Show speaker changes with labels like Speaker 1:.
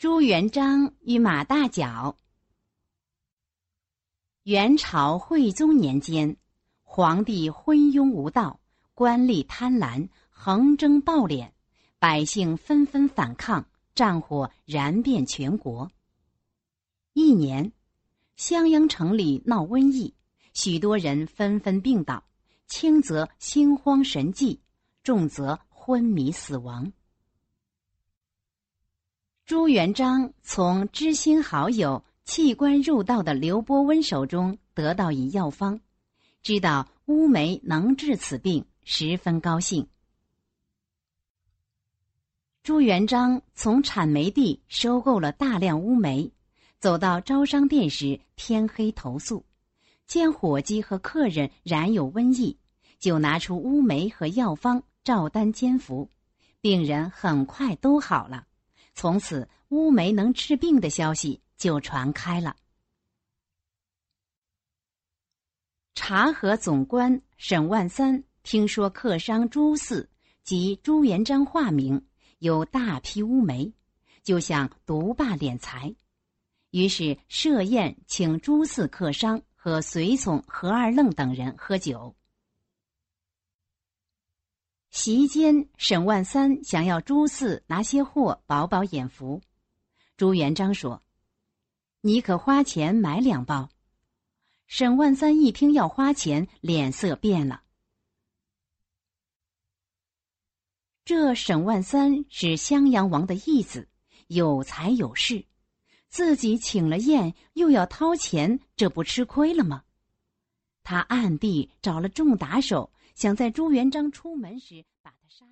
Speaker 1: 朱元璋与马大脚。元朝惠宗年间，皇帝昏庸无道，官吏贪婪，横征暴敛，百姓纷纷反抗，战火燃遍全国。一年，襄阳城里闹瘟疫，许多人纷纷病倒，轻则心慌神悸，重则昏迷死亡。朱元璋从知心好友弃官入道的刘伯温手中得到一药方，知道乌梅能治此病，十分高兴。朱元璋从产煤地收购了大量乌梅，走到招商店时天黑投宿，见伙计和客人染有瘟疫，就拿出乌梅和药方照单煎服，病人很快都好了。从此乌梅能治病的消息就传开了。察合总官沈万三听说客商朱四及朱元璋化名有大批乌梅，就想独霸敛财，于是设宴请朱四客商和随从何二愣等人喝酒。席间，沈万三想要朱四拿些货饱饱眼福。朱元璋说：“你可花钱买2包。”沈万三一听要花钱，脸色变了。这沈万三是襄阳王的义子，有才有势，自己请了宴又要掏钱，这不吃亏了吗？他暗地找了众打手，想在朱元璋出门时把他杀。